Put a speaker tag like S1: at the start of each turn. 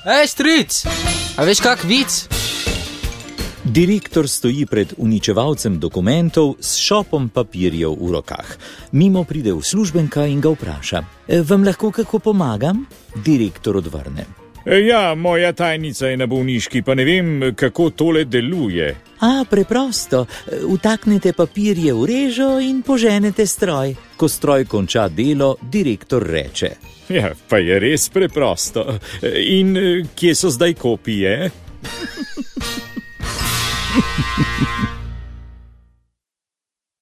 S1: Stric, a veš kak vic?
S2: Direktor stoji pred uničevalcem dokumentov s šopom papirjev v rokah. Mimo pride uslužbenka in ga vpraša: Vam lahko kako pomagam? Direktor odvrne:
S3: Ja, moja tajnica je na bolniški, pa ne vem, kako tole deluje.
S2: Preprosto. Vtaknete papirje v režo in poženete stroj. Ko stroj konča delo, direktor reče:
S3: Ja, pa je res preprosto. In kje so zdaj kopije?